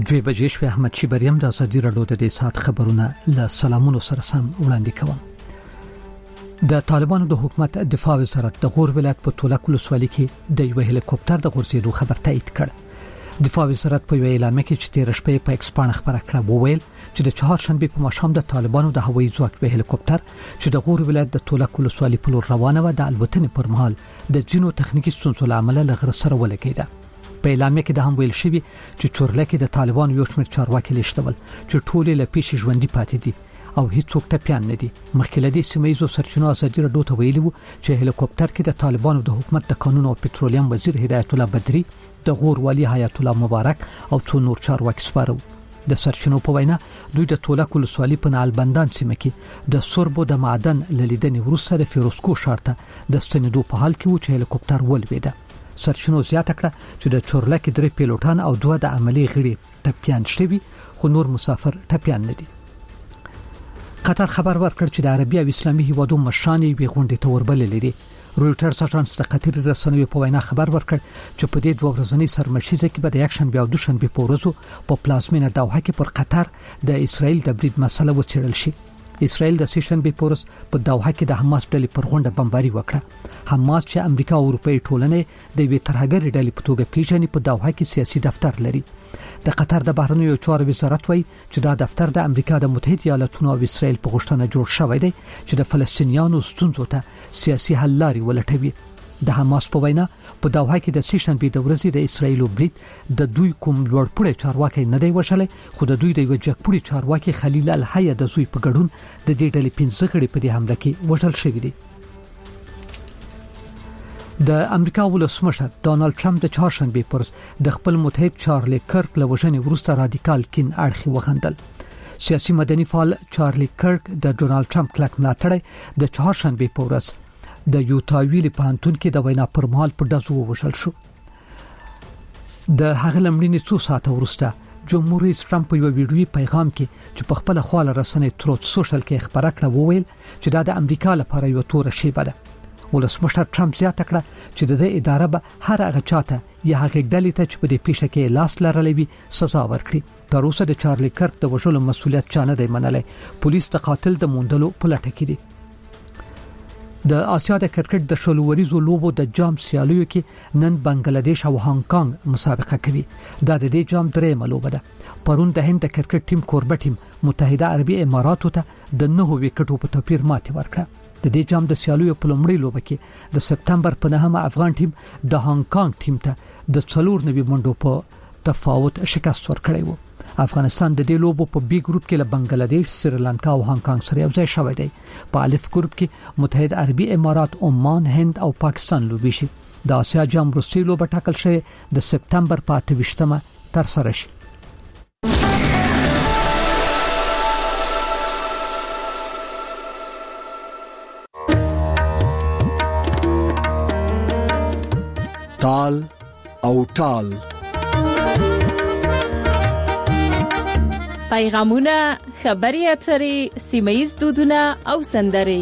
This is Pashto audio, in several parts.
دوی بجې شوې. احمد شیبریم د ازادي راډیو د دې سات خبرونه له سلامونو سره سم وړاندې کوم. د طالبانو د حکومت دفاع وزارت د غور ولایت په تولک ولسوالۍ کې د یو هلیکوپټر د غورځېدو خبر تایید کړ. دفاع وزارت په اعلان کې چې تیر شپه په ایکس باندې خبره کړه وویل چې د چهارشنبه په ماښام د طالبانو د هوایي ځواک په هلیکوپټر چې د غور ولایت د تولک ولسوالۍ په لور روانه و د الوتنې پر مهال د جنو تخنیکی ستونزو لامل لغړ سره ولګیده. په اعلان کې د هم ویل شوی چې چورلکه د طالبانو یو شمېر چارواکي لیشتول چې ټول له پیښې ژوندۍ پاتې دي او هیڅوک ټپيان نه دي. مخکې لدی سیمایزو سرچینو ازادي راډیو ته ویلي وو چې هلیکوپټر کې د طالبانو د حکومت د قانون او پټرولیم وزیر هدایت الله بدری، د غور والی حیات الله مبارک او څو نور چارواکي سپارو. د سرچینو په وینا دوی د تولک ولسوالۍ په نالبندان سیمه کې د سوربو د معدن لیدنې وروسته د فیروسکو شارته د ستنېدو په حال کې و چې هلیکوپټر ولوېده. سرچینو زیاته کړه چې د چورلکه 3 پیلوټان او 2 د عملی غړي ټپيان شوي، خو نور مسافر ټپيان نه دي. قطر خبر ورکړ چې د عربي او اسلامي هیوادو مشران یې غونډې ته وربللې دي. رويټرز اژانس د قطر رسنیو په وینا خبر ورکړ چې په دې دوه ورځنۍ سرمشيزه کې به د یکشنبه او دوشنبه په ورځو په پلازمینه دوحه کې پر قطر د اسرائیل د برید مسله وڅېړل شي. اسرائیل د سیشنبه په ورځ په دوحه کې د حماس ډلې پر غونډه بمباري وکړه. حماس چې امریکا او اروپאי ټولنې د وی ترهګر ډلې په توګه پیژني په دوحه کې سیاسي دفتر لري. د قطر د بهرنیو چارو وزارت وایي چې دا دفتر د امریکا د متحده ایالاتونو او اسرائیل په غوښتنه جوړ شوی دی چې د فلسطینیانو ستونزو ته سیاسي حل لارې ولټوي. د حماس په وینا په دوحه کې د سیشنبه د ورځې د اسرائیل برید د دوی کوم لوړپوړی چارواکي نه دی وشلې، خو د دوی د یو جګپوړي چارواکي خلیل الحیه د زوی په ګډون د دې ډلې 15 غړي په دې حمله کې وژل شوی دي. د امریکا ولسمشر ډونالد ټرمپ د چهارشنبه پر د خپل متحد چارلی کرک له وژنې وروسته رادیکال کین اړخي وغندل. سیاسي مدني فعال چارلی کرک د ډونالد ټرمپ کلک ملاتړی د چهارشنبه په ورځ د یوتاویل پانتون کې د وینا پر مهال په دزو وشل شو. د هغه لمړینې 2 ساعته وروسته جمهور رئیس ټرمپ په یو ویډیوي پیغام کې چې په خپل خواله رسنۍ تروت سوشل کې خبره کړه وویل چې دا د امریکا لپاره یو تور شی بده. ولسمشر ټرمپ زیاته کړه چې د اداره به هر هغه چاته یا هغه ډلې ته چې په دې پیښه کې لاس لرلې وي سزا ورکړي. تر اوسه د چارلی کرک د وژلو مسؤلیت چانه دی منلای. پولیس د قاتل د موندلو په لټه کې دي. د آسیا د کرکټ د شلوریزو لوبو د جام سیالیو کې نن بنگلاديش او هانګ کانګ مسابقه کوي. دا د دې جام درې ملوبه ده. پرون د هند د کرکټ ټیم کوربه ټیم متحده عربي اماراتو ته د 9 وکټو په توپیر ماتې ورکړه. د دې جام د سیالیو په لومړۍ لوبه کې د سپتمبر په 9 افغان ټیم د هانګ کانګ ټیم ته د 4 منډو په تفاوت شکست ورکړی و. افغانستان د دې لوبو په بي ګروپ کې له بنگلاديش، سریلانکا او هانګ کانګ سره یوځای شوی دی. په الف ګروپ کې متحده عربي امارات، عمان، هند او پاکستان لوبي شي. د آسیا جام وروستۍ لوبه ټاکل شوې د سپتمبر په 28مه تر سره شي. تال او ټال پیغامونه، خبري اترې، سیمایي دودونه او سندرې.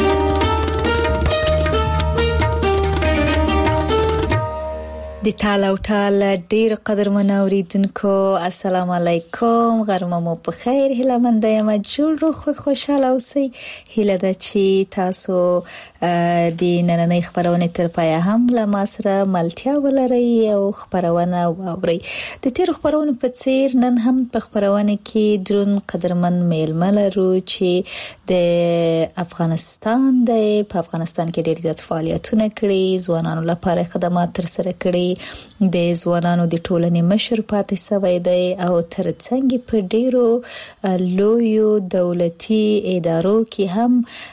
د تال او ټال ډیر قدرمن اوریدونکو، السلام علیکم، غرمه مو په خیر، هیله مند یم جوړ روغ خوشاله اوسئ. هیله ده چې تاسو د نننۍ خبرونه تر پایه هم له ما سره ملتیا ولرئ او خبرونه واورئ. د تیر خبرونه په څیر نن هم په خبرونه کې درون قدرمن میلمه لرو چې د افغانستان په افغانستان کې ډیر زیات فعالیتونه کړي، ځوانانو لپاره خدمات تر سره کړي، د ځوانانو د ټولنې مشر پاتې شوی دی او ترڅنګ په ډیرو لویو دولتي ادارو کې هم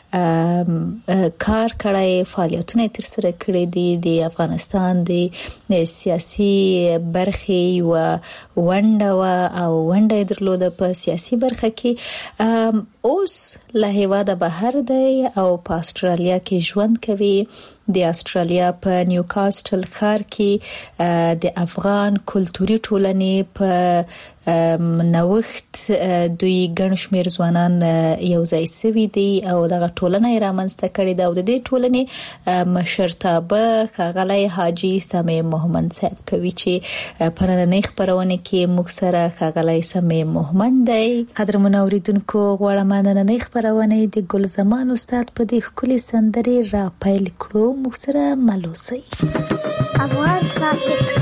کار کړی، فعالیتونه تر سره کړي دي. د افغانستان د سیاسي برخې ونډه او ونډه درلوده په سیاسي برخه کې. اوس له هیواده بهر دی او په استرالیا کې ژوند کوي. د استرالیا په نیوکاسټل ښار کې د افغان کلتوري ټولنې په نوښت دوی ګڼ شمېر ځوانان یو ځای شوي دي او دغه ټولنه یې رامنځته کړې ده او د دې ټولنې مشرتابه ښاغلی حاجي سمیع محمد صاحب کوي چې په نننۍ خپرونه کې موږ سره ښاغلی سمیع محمد دی. قدرمنو اوریدونکو غواړم نننۍ خپرونه د ګل زمان استاد په دې ښکلې سندرې را پیل کړو. موږ سره ملوسي افغان کلاسیکس.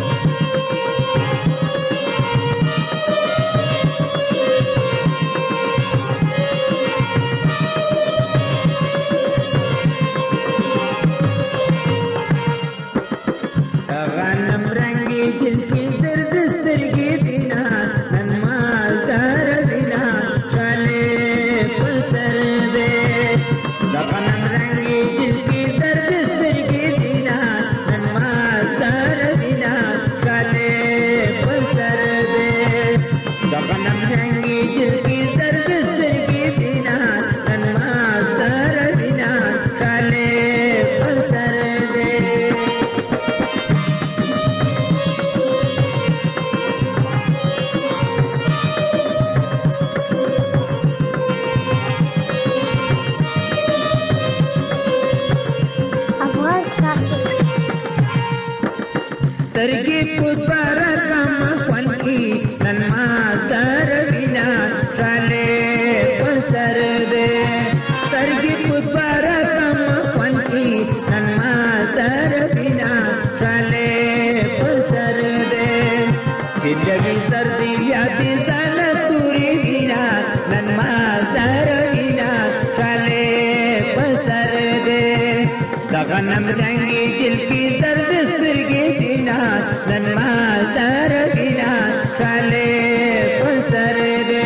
غنم رنگی جل کی زرد سترگی دینا نن مازار بینا چالے پسر دے.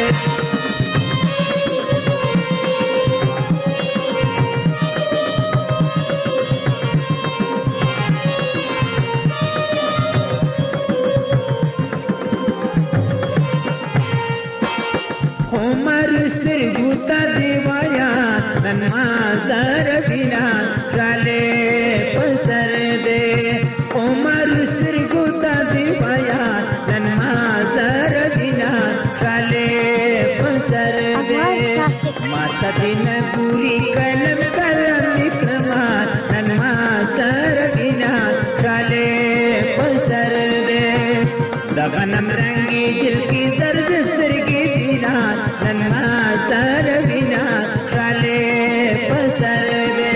عمر سترگو تا دیوایا نن مازار بینا چالے پسر دے. عمر سترگو تا دیوایا نن مازار بینا چالے پسر دے. ماتا دین گوری کلم کلم اکرمان نن مازار بینا چالے پسر دے. دا غنم رنگی جل کی زرد سترگی دینا نن مازار بینا چالے پسر دے.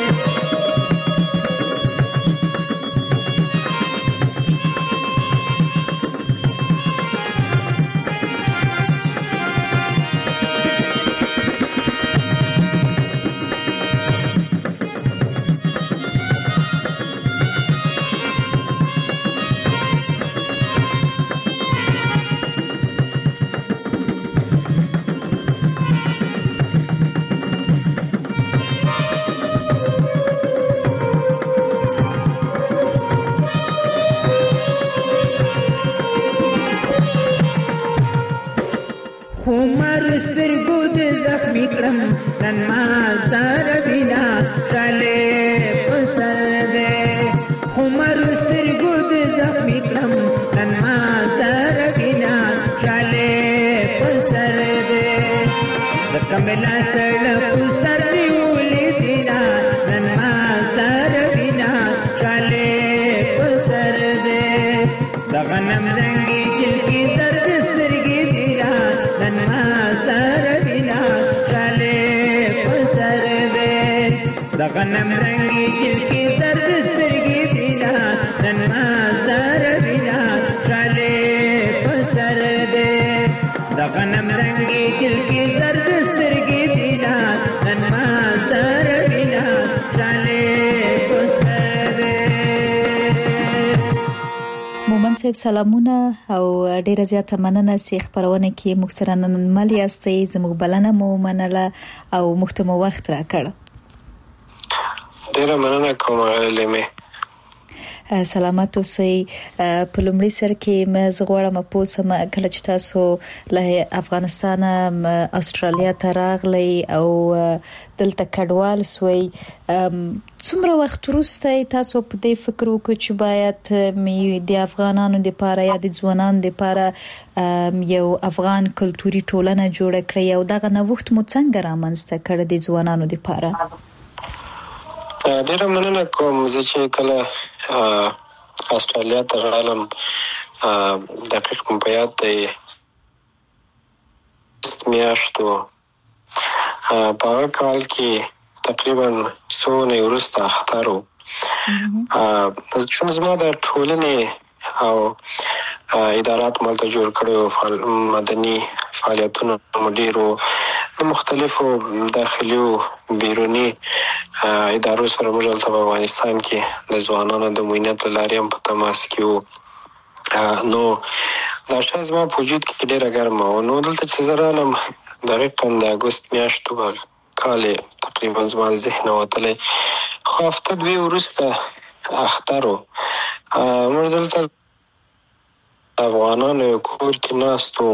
سترګو دې زخمي کړم نن مازار بینا چالے پسر دے. عمر سترګو دې زخمي کړم نن مازار بینا چالے پسر دے. د کملا سړ پسر نیولې دینا نن مازار بینا چالے پسر دے. د غنم رنگي جل کی زرد سترګې دینا نن مازار بینا چالے پسر دے. د غنم رنگي جل کی زرد سترګې دینا نن مازار بینا چالے پسر دے. د غنم رنگي جل کی زرد سترګې دینا نن مازار بینا چالے پسر دے. مومن صاحب سلامونه او ډیره زیاته مننه چې خبرونه کې موږ سره نن مل یاستئ. زموږ بلنه مو منله او موږ ته مو وخت راکړ. ډیره مننه کوم لیمه. سلامت اوسئ. په لومړي سر کې مې زغوړم پوسم کله چې تاسو له افغانستان استرالیا ته راغلی او دلته کډوال سوی، څومره وخت وروسته تاسو په دې فکر وکړ چې باید د افغانانو لپاره یا د ځوانانو لپاره یو افغان کلتوري ټولنه جوړه کړئ او دغه نوښت مو څنګه رامنځته کړ د ځوانانو لپاره؟ ډیره مننه کوم. زه چې کله استرالیا ته راغلم دقیق مې په یاد دی میاشتو په هغه کال کې تقریبا څو اونۍ وروسته اختر و. چون زما د ټولنې او ادارات مالته جوړ کړو مدني فعالیتونه ډیرو مختلفو داخلي او بیرونی ادارو سره موږ په افغانستان کې د ځوانانو د موینت لارې هم په تماس کې وو. نو دا شای زما په وجود کې ډیره ګرمه و. نو دلته چې زه رالم دقیقا د اګوست میاشتو کال تقریبا زما د ذهن وتلی، خو هفته دوی وروسته اختر و. موږ دلته افغانانو یو کور کې ناست وو.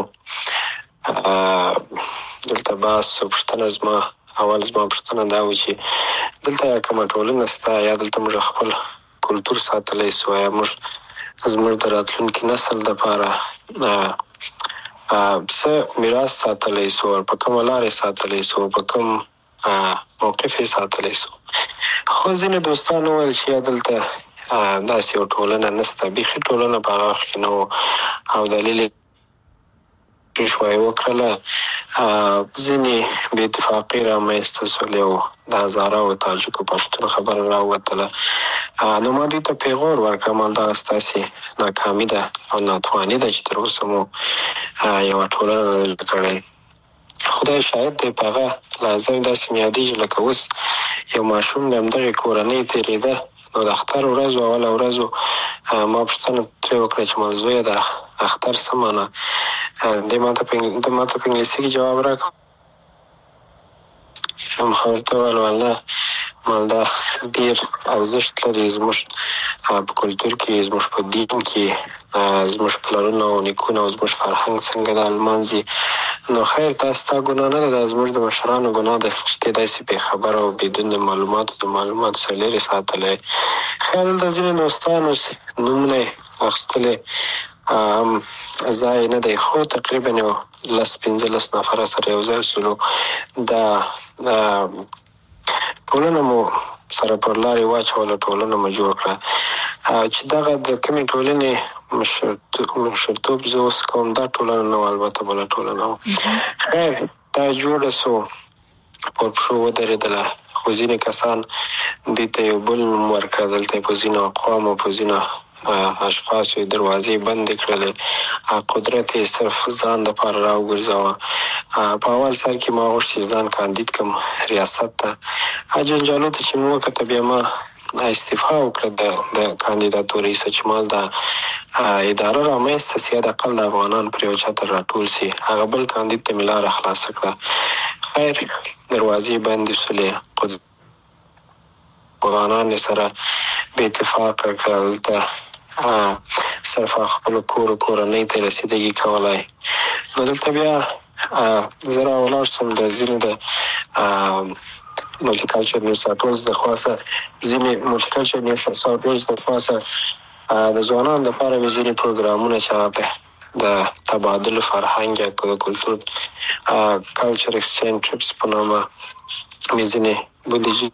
دلته بحث و پوښتنه زما پوښتنه دا و چې دلته کومه ټولنه شته یا دلته موږ خپل کلتور ساتلی سو یا موږ زموږ د راتلونکي نسل دپاره څه میراث ساتلی سو، په کومه لارې ساتلی سو، په کوم موقف یې ساتلی سو. خو ځینې دوستان وویل چې یا دلته داسې یو ټولنه نشته، بیخي ټولنه په هغه وخت کې نه و او دلیل شوی وکړله. ځینې بې اتفاقي رامنځته سول، یو د هزاره او تاجکو پښتون خبره راووتله. نو ما دوی ته پیغور ورکړم همدغه ستاسې ناکامي ده او ناتواني ده چې تر اوسه مو یوه ټولنه نه جوړه کړې. خدای شاهد دی په هغه لحظه مې داسې مې یادېږي لکه اوس یو ماشوم د همدغې کورنۍ تېرېده. نو د اختر ورځ و، اوله ورځ و، ما پوښتنه ترې وکړه چې زویه د اختر څه معنی؟ د ما ته په انګلیسي کې جواب راکړ. ما ورته وویل والله دا ډېر ارزښت لري زموږ په کلتور کې، زموږ په دین کې، زموږ پلرونه او نیکونه او زموږ فرهنګ څنګه دا لمانځي. نو خیر دا ستا ګناه نه ده، دا زموږ د مشرانو ګناه ده چې ته داسې بې خبره او بدون د معلوماتو څخه لرې ساتلی. خیر دلته ځینې دوستانو نومونه یې اخیستلی ځای نه دی، خو تقریبا یو 10-15 نفره سره یو ځای شولو. دا ټولنه مو سره پر لارې واچوله، ټولنه مو جوړ کړه. چې دغه د کومې ټولنې مشرتوب زه اوس کوم دا ټولنه نه وه، البته بله ټولنه وه. خیر دا جوړه سو، پر پښو ودرېدله. خو ځینې کسان دې ته یو بل نوم ورکړه. دلته په ځینو اقوامو په ځینو اشخاصو یې دروازې بندې کړلې، قدرت یې صرف ځان دپاره راوګرځاوه. په اول سر کې ما غوښت چې ځان کاندید کړم ریاست ته. جنجالو ته چې مې وکته بیا ما استعفا وکړه د کاندیداتورې څخه چې ما دا اداره رامنځته سي، حداقل د افغانان پر یو چتر راټول سي. هغه بل کاندید ته مې لاره خلاصه کړه. خیر دروازې بندې شولې، افغانان یې سره بې اتفاقه کړل. دلته صرف خپلو کورنۍ ته رسیدګي کولای. نو دلته بیا زه راولاړ شوم د ځینو د ملټیکلچر نیو ساوث ویلز د خوا څخه د ځوانانو لپاره مې ځینې پروګرامونه چې هغه د تبادل فرهنګ یا د کلتور کلچر ایکسچینج ټریپس په نامه مې ځینې بودیجې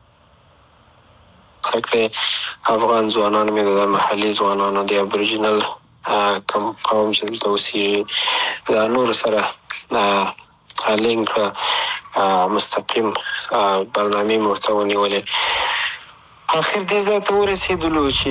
کړې. افغان ځوانانو مې د محلي ځوانانو د ابوریجنل کوم قوم چې دلته اوسېږي د نورو سره لینک کړه، مستقیم برنامې مې ورته ونیولې. اخر دې ځای ته ورسېدلو چې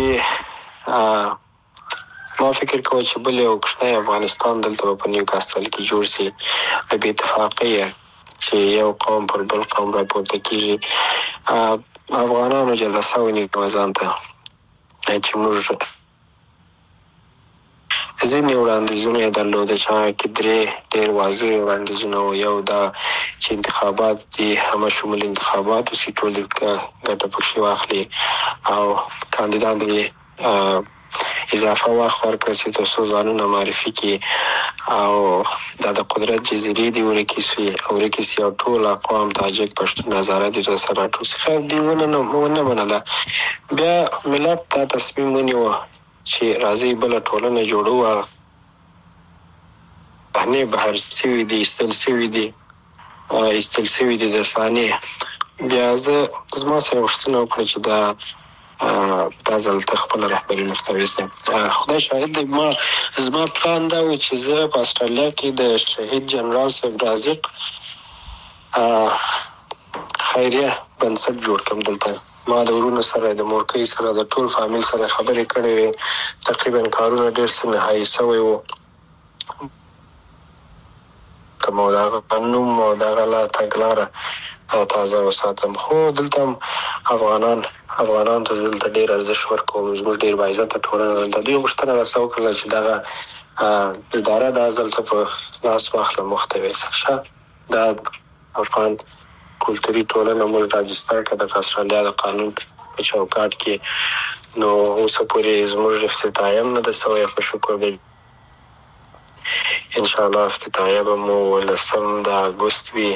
ما فکر کوه چې بل یو کوچنی افغانستان دلته به په نیوکاسټل کې جوړ سي. د بې اتفاقۍ چې یو قوم پر بل قوم راپورته کېږي. افغانانو جلسه ونیوه ځان ته چې موږ ځینې وړاندیزونه یې درلوده چې هغه کې 3 ډېر واضح وړاندیزونه وو. یو دا چې انتخابات دي همه شمول انتخابات وسي، ټول ګټه پکښې واخلي او کاندیدان دې اضافه وخت ورکړي چې تاسو ځانونه معرفي کړي او د قدرت جزیرې دی ورکیسي او ټول اقوام تاجک پښتون هزاره دي سره ټول خیر دی ونه منله. بیا ملت ته تصمیم ونیو چې راځي بل ټولنه جوړو نه بهر سوي دي استل سوي دي د ثانیه. بیا زما سره وختونه وکړه چې دا ځل خپل رهبري محتوي سم خدای شاهد دی. زما پلان دا و چې زه په استرالیا کې د شهید جنرال صاحب رازق خیریه بنسټ جوړ کړم. دلته ما د ورونو سره د مورکۍ سره د ټول فامیل سره خبرې کړې وې. تقریبا کارونه ډېر څه نهایي سوی و. کوم دا قانون او دا غلا تګلاره تازه وساتم. خو دلته افغانان ته دلته ډېر ارزښت ورکوم. زموږ ډېر باعزته ټولنه دلته دوی غوښتنه راسره وکړله چې دغه اداره دا ځل ته په لاس واخله محتوي شه. دا افغان کلتوري ټولنه موږ راجستر کړه د استرالیا د قانون په چوکاټ کې. نو اوس پورې زموږ افتتاحیه هم نه ده سوی په شکر دی. انشاءالله افتتاحیه به مو 18 د اګوست وي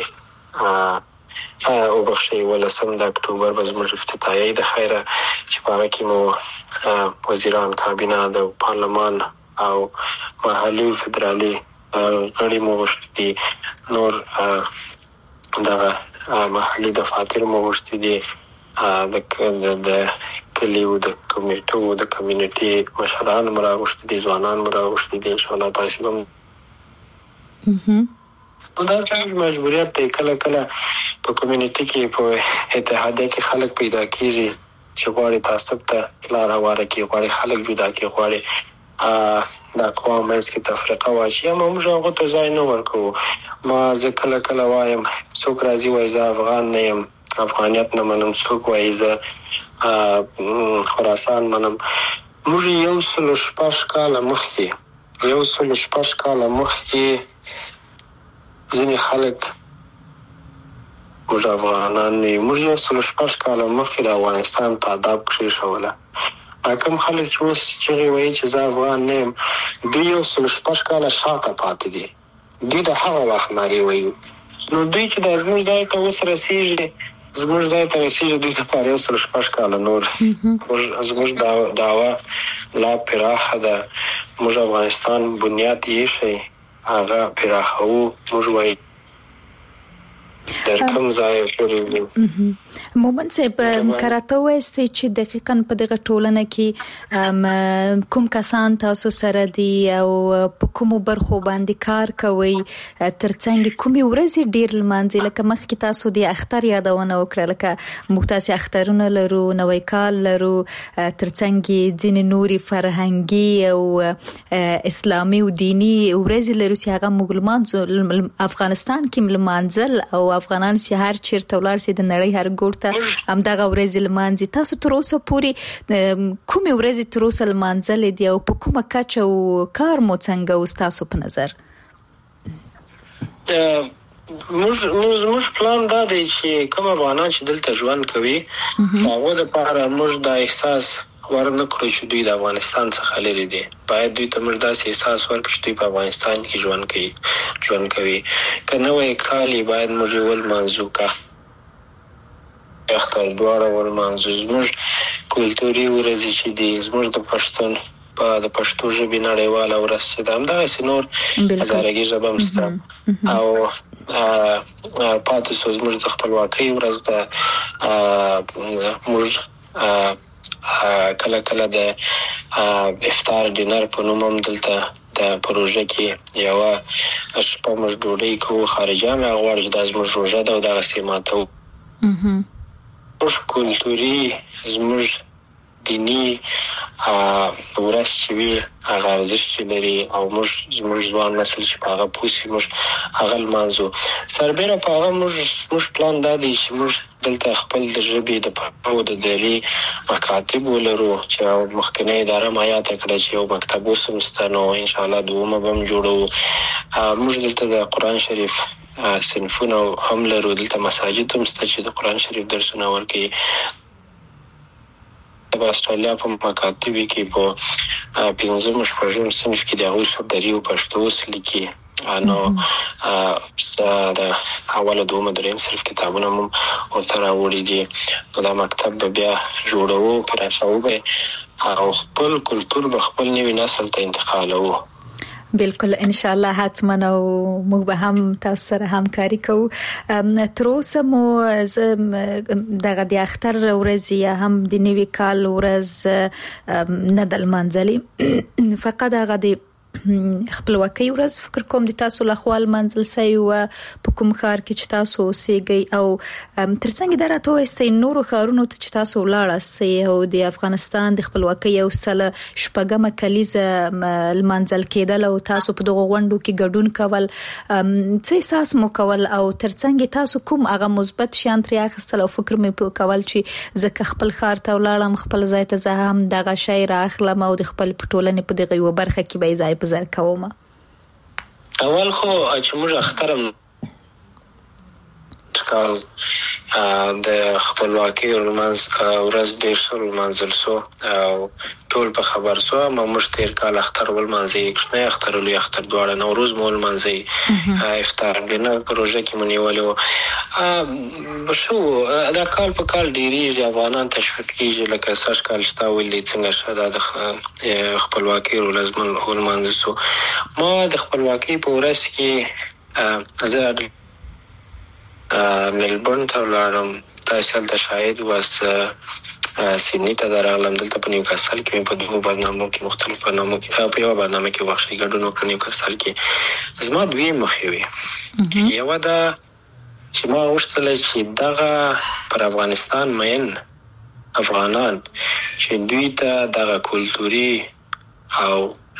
او بخشي 18 د اکتوبر به زموږ افتتاحیه د خیره چې په هغه کې مو وزیران کابینه د پارلمان او محلي فدرالي غړي مو غوښتي دي. نور دغه محلي دفاتر مو غوښتي دي. د کلیو د کمیټو د کمیونټي مشران مو راغوښتي دي. ځوانان مو راغوښتي دي. انشاءالله تاسو هم نو دا څنګه مجبوریت دی. کله په کمیونټي کې په اتحادیه کې خلک پیدا کیږي چې غواړي تعصب ته لار هواره کړي، غواړي خلک جدا کړي، غواړي د اقوام منځ کې تفرقه واچي. اما موږ هغه ته ځای نه ورکوو. ما زه کله وایم څوک راځي وایي زه افغان نه یم، افغانیت نه منم. څوک وایي زه خراسان منم. موږ 106 کاله مخکې ځینې خلک موږ افغانان نه یو. موږ 106 کاله مخکې د افغانستان تعداد کېښوله. کوم خلک چې اوس چغې وایي چې زه افغان نه یم، دوی 106 کاله شاته پاتې دي. دوی د هغه وخت نارې وایي. نو دوی چې د زموږ ځای ته اوس رسېږي دوی لپاره 106 کاله نور. زموږ دعوه لا پراخه ده. موږ افغانستان بنیاد ایښی، هغه پراخوو. موږ وایي در کوم ځای پورې وي. مومن صاحب کراته وایسته چې دقیقاً په دغه ټولنه کې کوم کسان تاسو سره دي او په کومو برخو باندې کار کوي، ترڅنګ کومې ورځې ډیر لمانځي. لکه مخکې تاسو د اختر یادونه وکړه، لکه موږ تاسو اخترونه لرو، نوی کال لرو، ترڅنګ ځینې نوري فرهنګي او اسلامي او دینی ورځې لرو چې هغه افغانستان کې لمانځل او افغانان چې هر چیرته ولاړ سي د نړۍ هر ګوټ ته همدغه ورځې لمانځي. تاسو تر اوسه پورې کومې ورځې تر اوسه لمانځلې دي او په کومه کچه او کار مو څنګه اوس تاسو په نظر؟ موږ پلان دا دی چې کوم افغانان چې دلته ژوند کوي هغه لپاره موږ دا احساس ورنه کړو چې دوی د افغانستان څخه لري دي. باید دوی ته موږ داسې احساس ورکړو چې دوی په افغانستان کې ژوند کوي. که نوی کال باید موږ ولمانځو، که اختر دواړه ولمانځو. زموږ کلتوري ورځې چې دي، زموږ د پښتو ژبې نړیواله ورځ چې ده، همدغسې نور هزارګي ژبه هم شته. او پاتې شو زموږ د خپلواکۍ ورځ ده. موږ کله د افطار ډینر په نوم هم دلته د پروژه کې یوه شپه موږ ډوډۍ کوو. خارجیان راغواړي چې دا زموږ روژه ده او دغسې ماتوو. زموږ کلتوري، زموږ دینی ورځ چې وي هغه ارزښت چې لري او زموږ ځوان نسل چې په هغه پوه سي موږ هغه لمانځو. سربیره په هغه موږ پلان دا دی چې موږ دلته خپل د ژبې د پښتو د دهلي مکاتب ولرو چې مخکنۍ اداره مایاته کړه چې یو مکتب اوس هم شته. نو انشاءالله دومه به هم جوړوو. موږ دلته د قرآن شریف صنفونه هم لرو. دلته مساجد هم شته چې د قرآن شریف درسونه ورکوي. د استرالیا په مکاتبه کې په 15 صنف کې د هغوی خبري او پښتو وسل کې نو د اوله دومره دریم صرف کتابونه هم ورته راوړي دي. دا مکتب بیا جوړو پراخو به او خپل کلتور به خپل نوی نسل ته انتقالوو. بالکل ان شاء الله حتما او موږ به هم تاسو سره همکاري کوو. تر اوسه مو دغه د اختر ورځ یا هم د نوي کال ورځ نه د منځلي فقط هغه د خپلواکۍ ورځ فکر کوم د تاسو له خپل منځل سي او په کوم ښار کې چې تاسو اوسېږئ او ترڅنګ دا راته وایي نورو ښارونو ته چې تاسو ولاړاست او د افغانستان د خپلواکۍ او سله شپږمه کلیزه منځل کېدل او تاسو په دغه غونډو کې ګډون کول څه احساس مو کول او ترڅنګ تاسو کوم هغه مثبت شیان ترې اخیستل او فکر مې کول چې زکه خپل ښار ته ولاړم خپل ځای ته زه هم دغه شی راخلم او د خپل پټولنې په دغه یو برخه کې به ځای بزر کومه. اول خو چې موږ اخترم کال د خپلواکۍ ورځ ډېر شول منځل سو او ټول په خبر سو ما موږ تیر کال اختر ول منځي کښنه اختر له اختر دواړه نوروز مول منځي افطار دینه پروژه کې مونیولو بشو دا کال په کال ډېری افغانان تشویق کیږي لکه سر کال شتا ولې څنګه شاده د خپلواکۍ ورځ مول منځ سو ما د خپلواکۍ په ورځ کې زه ملبورن ته ولاړم تحصیل ته شاهد واس سیدنی ته درغلم دلته په نیوکاسل کې په دوه برنامو کې مختلف برنامو کې په یو برنامه کې وښه ګډون وکړ نیوکاسل کې زما دوی مخوي یو دا چې ما وشتل چې دغه پر افغانستان مین افغانان چې دوی ته دغه کلتوري او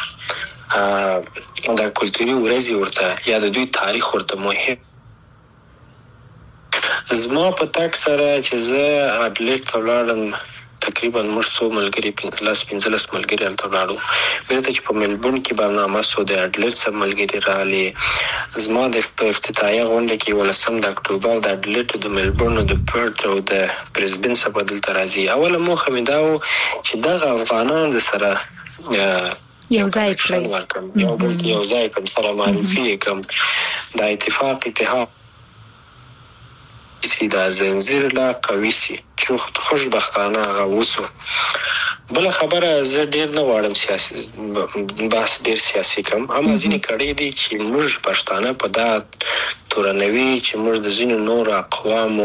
د کلتوري ورځي ورته یا د دوی تاریخ ورته مهم زما په تک سره چې زه اډلیټ ته ولاړم تقریبا موږ څو ملګري 15 ملګري هلته ولاړو بیرته چې په ملبورن کې برنامه سو د اډلیټ سره ملګري راغلي زما د افتتاحیه غونډه کې 18 د اکتوبر د اډلیټ د ملبورن د پرت او د برزبن څخه بدل ترازی اوله موخه مې دا و چې دغه افغانان د سره یو ځای کړی یو ځای کوم سره معرفي کوم د اتحاد دا زنجیر لا قوي سي چې خوشبختانه غوسو بل خبره زه ډیر نه واړم سیاسي بحث ډیر سیاسي کم اما ځینې کړي دي چې موږ پښتانه په دا تورنوي چې موږ د ځینو نور اقوامو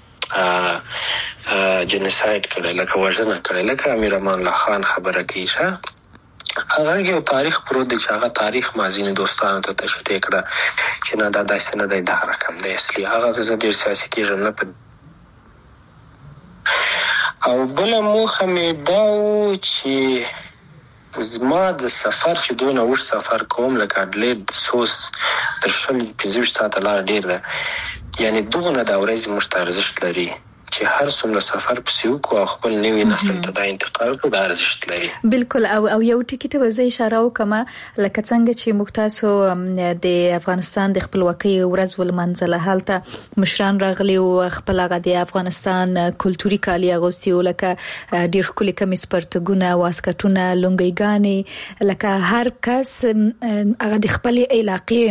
جنسایډ کړي لکه وژنه کړي لکه امیر امان الله خان خبره کوي هغه یو تاریخ پروت دی چې هغه تاریخ مازینه دوستانو ته تشریح کړه چې نه دا داسې نه دی دا رقم دی اصلي هغه زه ډیر سیاسي کېږم نه په او بل موخه مې دا و چې زما د سفر چې دونه وښ سفر کوم لکه اډلیډ سوس تر 15 ساعته لار ډیر ده یعنی دغه د ورځې مشت ارزښت لري چې هر څومره سفر پسې وکړو خپل نوی نسل ته دا انتقال کړو دا ارزښت لري. بالکل او یو ټکی ته وځي اشاره وکم لکه څنګه چې موږ تاسو د افغانستان د خپلواکۍ ورځ ولمنځله هلته مشران راغلي او خپل هغه د افغانستان کلتوري کالي اغوستي لکه ډیر ښکلي کمیس پرتګونه واسکټونه لونګیګانې لکه هر کس هغه د خپل علاقې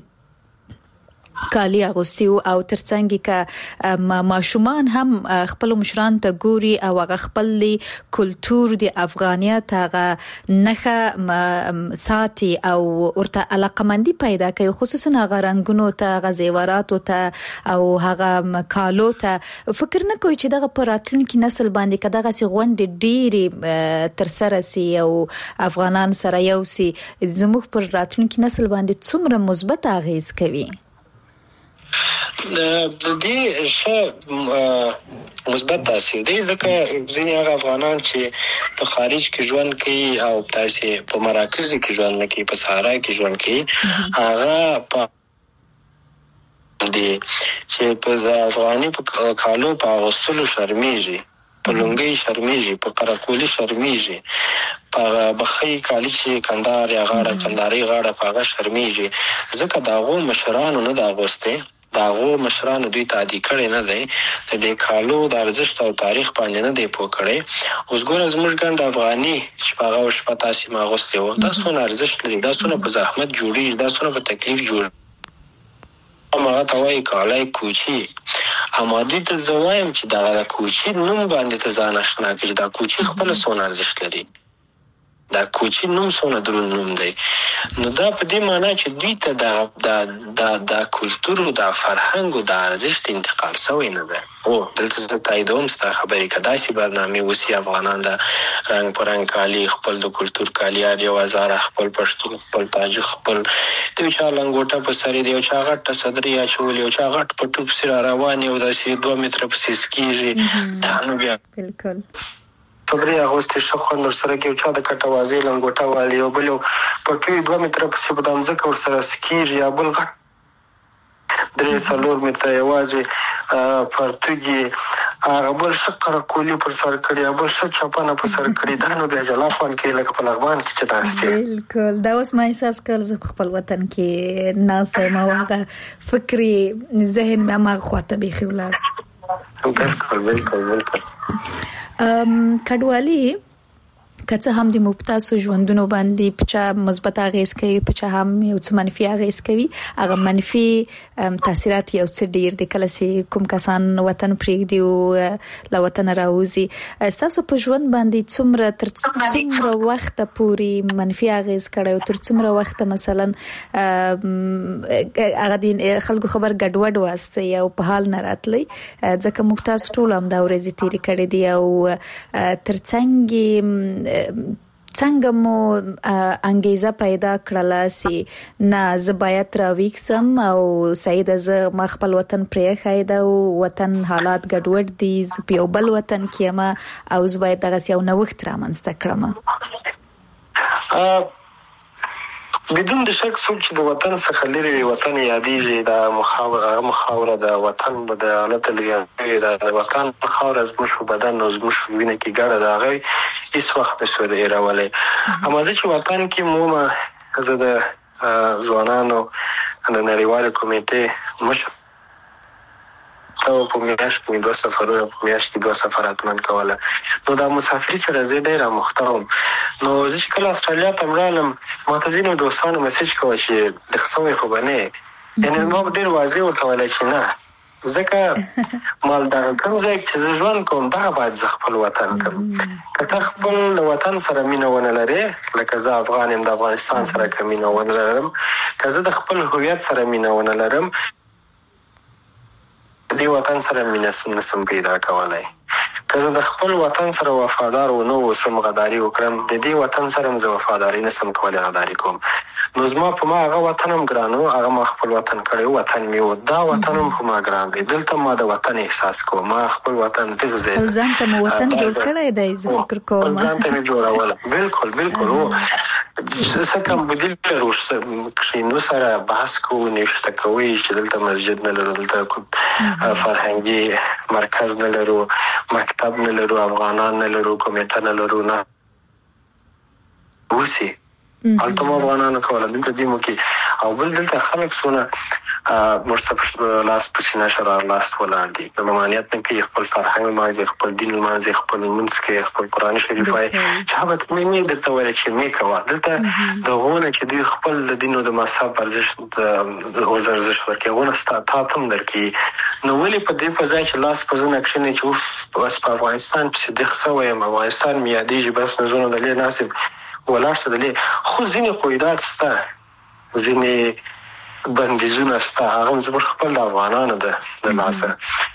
کالی اغوستي او ترڅنګ کې ماشومان هم خپل مشران ته ګوري او هغه خپل کلتور د افغانیت هغه نخه ساتي او ورته علاقمندي پیدا کوي خصوصا هغه رنگونو ته غزیورات ته او هغه کالو ته فکر نه کوي چې دغه پراتلونکو نسل باندې کداغه سي غونډې ډيري تر سره سي او افغانان سره یو سي زموږ پر راتلونکو نسل باندې څومره مثبت اغیز کوي د دې مثبت تاثیر دی ځکه ځینې هغه افغانان چې په خارج کې ژوند کوي او تاسو په مراکز کې ژوند نه کوي په صحرا کې ژوند کوي هغه په دي چې په افغاني په کالو په غوستلو شرمېږي په لونګي شرمېږي په قراقولي شرمېږي په بخي کالی چې کندار یا غاړه کنداري غاړه په هغه شرمېږي ځکه داغو مشرانو نه دا غوسته داغو مشرانو دوی تعدی کړي نه دی د دې کالو د ارزښت او تاریخ باندې نه دی پوه کړي. اوس ګوره زموږ ګنډ افغاني چې په هغه شپه تاسې ما اغوستی و دا څونه ارزښت لري، دا څونه په زحمت جوړېږي، دا څونه په تکلیف جوړ هغه ته وایي کالی کوچي. اما دوی ته زه وایم چې دغه د کوچي نوم باندې ته ځان اشنا کړي چې دا کوچي خپله څونه ارزښت لري، دا کوچي نوم څونه دروند نوم دی. نو دا په دې معنا چې دوی ته دا کلتور او دا فرهنګ او دا ارزښت انتقال شوی نه ده. دلته زه تاییدوم ستا خبرې که داسې برنامې وسي افغانان د رنګ په رنګ کالي خپل د کلتور کالي یو هزاره خپل پښتون خپل تاجک خپل د یو چا لنګوټه په سر د یو چا غټه صدرې اچولي یو چا غټ په ټوپ سره روان یو داسې 2 متره پسې سکیږي دا نو بیا بالکل صدرې اغوستې ښه خوند ورسره کې یو چا د کټه وازې لنګوټه والي یو بل یو په ټوی 2 متره پسې په دمځکه ورسره سکیږي یا بل غټ 3-4 متره یوازې پرتوګي هغه بل ښه قرقولي پر سر کړي یا بل ښه چپنه په سر کړي دا نو بیا جلا خوند کوي لکه په لغمان کې چې داسې دی. بالکل دا اوس ما احساس کړ زه په خپل وطن کې ناسته یم او هغه فکري ذهن مې هماغه خواته بیخي ولاړ. بالکل کډوالي که څه هم د مبتاسو ژوندونو باندې پچا مثبت اغیز کوي پچا هم یو څه منفي اغیز کوي. هغه منفي تاثیرات یو څه ډیر د کله چې کوم کسان وطن پرېږدي او له وطن راوځي تاسو په ژوند باندې څومره وخت پورې منفي اغیز کړی او تر څومره وخت مثلا هغه د خلکو خبر ګډوډ واسطه یا په حال نه راتلی ځکه مبتاس ټول هم دا ورځې تیرې کړې دي او ترڅنګ څنګه مو انګیزه پیدا کړله چې نه زه باید راویښسم او سید زه ما خپل وطن پرېښی ده او وطن حالات ګډوډ دي زه په یو بل وطن کې یم او زه باید دغسې یو نوښت رامنځته کړم؟ بدون د شک څوک چې د وطن څخه لرې وي وطن یادېږي. دا مخاوره د وطن به د حالت لري د وطن خاوره زموږ په بدن او زموږ په وینه کې ګډه ده هغه هېڅ وخت نشو هېرولی. اما زه چې وطن کې مومه زه د ځوانانو د نړیوالې کمیټې مشر په میاشت کې 2 سفرونه په میاشت کې 2 سفرات من کوله. نو دا مسافري سره زه ډېره مخته وم. نو زه چې کله استرالیا ته مړالم ما ته ځینو دوستانو میسج کوه چې دغه سوی خو به نه یعنې ما ډېر واضح ورته ویلی چې نه ځکه ما دغه کوم ځای چې زه ژوند کوم دغه باید زه خپل وطن کړم. که ته خپل وطن سره مینه ونه لرې لکه زه افغان یم د افغانستان سره که مینه ونه لرم که زه د خپل هویت سره مینه ونه لرم دې وطن سره مینه نسم پیدا کولی. که زه د خپل وطن سره وفادار ونه اوسم غداري وکړم د دې وطن سره هم زه وفاداري نسم کولی غداري کوم. نو زما په ما هغه وطن هم ګران و هغه ما خپل وطن کړی وطن مې و دا وطن هم په ما ګران دی. دلته ما د وطن احساس کوم ما خپل وطن دغه ځای ځان ته مو وطن جوړ کړی دی زه فکر کوم ځان ته مې جوړوله. بالکل و څه کم بدیل لرو کښېنو سره بحث کوو نوشته کوئ چې دلته مسجد نه لرو دلته فرهنګي مرکز نه لرو مکتب نه لرو افغانان نه لرو کمیټه نه لرو نه اوسي هلته مو افغانانو کوله دلته دیمو کې او بل دلته خلک څونه موږ ته لاس په سینه شرار لاست ولاړ دي ممانعت نه کوي خپل فرهنګ لمانځي خپل دین لمانځي خپل لمونځ کوي خپل قرآن شریف وایي چا به مې درته ویل چې مې کوه دلته د هغونه چې دوی خپل د دین او د مذهب ارزښت ارزښت ورکوي هغونه ستا تا ته هم درکوي. نو ولې په دې په ځای چې لاس په زنه کښېنئ چې اوس بس په افغانستان پسې دېخ شوی یم افغانستان مې یادېږي بس نظرونه د لې ناسب ولاړ شه د لې خو ځینې قیودات شته ځینې بندیزونه شته هغه هم زموږ خپل د افغانانو ده د لاسه.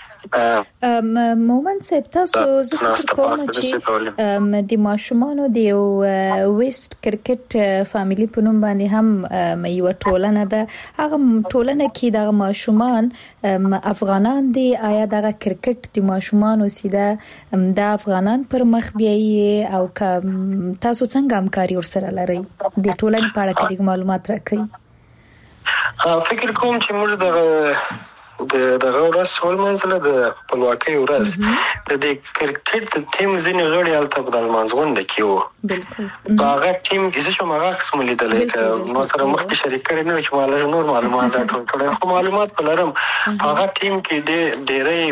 مومن صاحب تاسو زه فکر کوم چې د ماشومانو د یو ویسټ کرکټ فامیلی په نوم باندې هم یو ټولنه ده هغه ټولنه کې د ماشومان افغانان دي آیا د کرکټ د ماشومانو سیده د افغانان پر مخ بیایي او تاسو څنګه همکاري ورسره لرئ د ټولنې په اړه کې معلومات راکړئ؟ فکر کوم چې موږ د دغه ورځ ولمانځله د خپلواکۍ ورځ. د دې کرکټ د ټیم ځینې غړي هلته په لمانځغونډه کې وو. بالکل په هغه ټیم کې زه شوم هغه عکس مو لیدلی که ما سره مخکې شریک کړی نه وي چې ما لږ نور معلومات راټول کړی خو معلومات په لرم. په هغه ټیم کې ډېری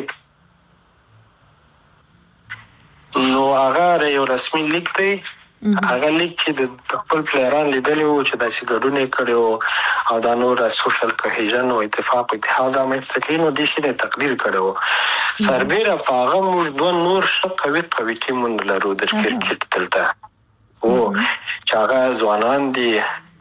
نو هغه یو رسمي لیک دی. هغه لیک چې د خپل پلیران لیدلی وو چې داسې ګډون یې کړی وو او دا نور سوشل کوهیژن او اتفاق او اتحاد رامنځته کړي نو دې شي نه تقدیر کړی وو. سربیره په هغه موږ دوه نور ښه قوي ټیمونه لرو د کرکټ دلته وو چې هغه ځوانان دي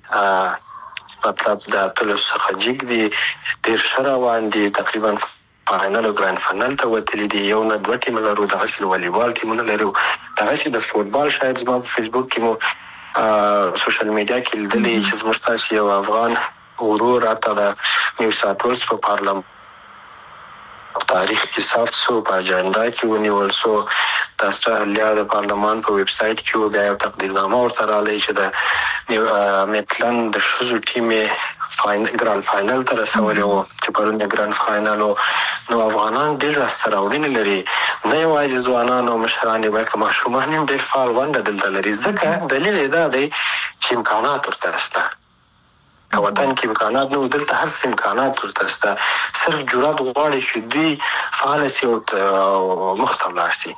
مطلب د اتلو څخه جګ دي ډېر ښه روان دي تقریبا فاینل او ګرانډ فاینل ته وتلي دي. یو نه دوه ټیمونه لرو دغسې د والیبال ټیمونه لرو دغسې د فوټبال شاید زما په فیسبوک کې مو سوشل میډیا کې لیدلی چې زموږ ستاسې یو افغان ورور راته د نیو ساوث ویلز په پارلمان تاریخ کې ثبت شو په اجنډا کې ونیول شو د استرالیا د پارلمان په ویب سایټ کې و بیا یو تقدیرنامه ورته راغلی چې د میټلند د ښځو ټیم ګرانډ فاینل ته رسولی و چې پرون یې ګرانډ فاینل و. نو افغانان ډېر لاسته راوړنې لري نه یوازې ځوانان او مشران بلکې ماشومان هم ډېر فعال ونډه دلته لري ځکه دلیل یې دا دی چې امکانات ورته شته. که وطن کې امکانات نه و دلته هر څه امکانات ورته شته صرف جرأت غواړي چې دوی فعاله شي او مخته ولاړ شي.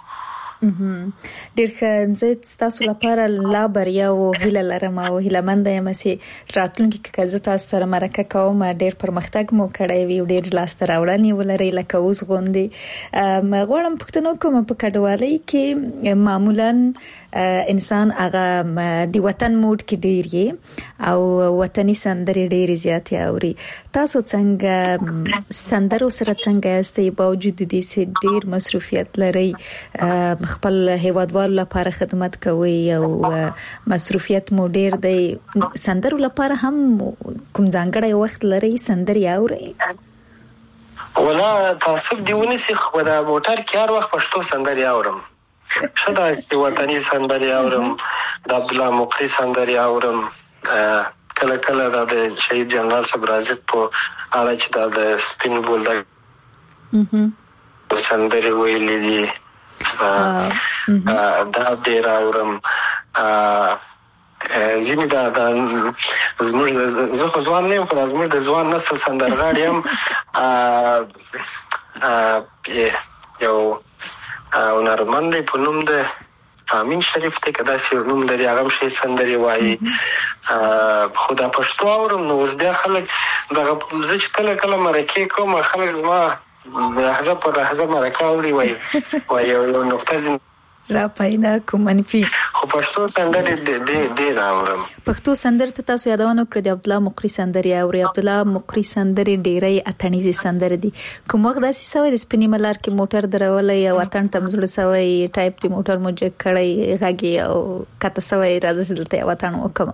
ډېر ښه. زه ستاسو لپاره لا بریا او هیله لرم او هیلهمنده یم چې راتلونکي کې زه تاسو سره مرکه کوم ډېر پرمختګ مو کړی وي او ډېر لاسته راوړنې ولرئ لکه اوس غوندې. غواړم پوښتنه وکړم په کډوالۍ کې معمولا انسان هغه د وطن موډ کې ډېر یې او وطني سندرې ډېرې زیاتې اوري. تاسو څنګه سندرو سره څنګه یاستئ باوجود دې چې ډېر مصروفیت لرئ خپل هیوادوالو لپاره خدمت کوي او مصروفیت مو ډېر دی سندرو لپاره هم کوم ځانګړی وخت لرئ سندرې اورئ؟ ولا تعصب دی ونیسي خو د موټر کې هر وخت پښتو سندرې اورم. ښه داسې وطني سندرې اورم د عبدالله مقری سندرې اورم کله کله دا د شهید جنرال صاحب رازق په اړه چې دا د سپین بولدک سندرې ویلي دي دا ډېر اورم. ځینې دا زموږ زه خو ځوان نه یم خو دا زموږ د ځوان نسل سندرغاړي هم یو هنرمند دی په نوم د امین شریف دی که داسې یو نوم لري هغه هم ښې سندرې وایي خو دا پښتو اورم. نو اوس بیا خلک دغه زه چې کله کله مرکې کوم خلک زما لحظه پر لحظه مرکه اوري وایي یو نقطه را پیدا کوم منفي خو پښتو سندرې ډېر اورم. پښتو سندرې ته تاسو یادونه کړې د عبدالله مقری سندرې اوري. عبدالله مقری سندرې ډېرې اتڼیزې سندرې دي. کوم وخت داسې سوی د سپینې ملار کې موټر درولې او وطن ته مزړه سوی ټایپ دی موټر مو جګ کړی غږی او کته سوی راځي دلته وطن وکم؟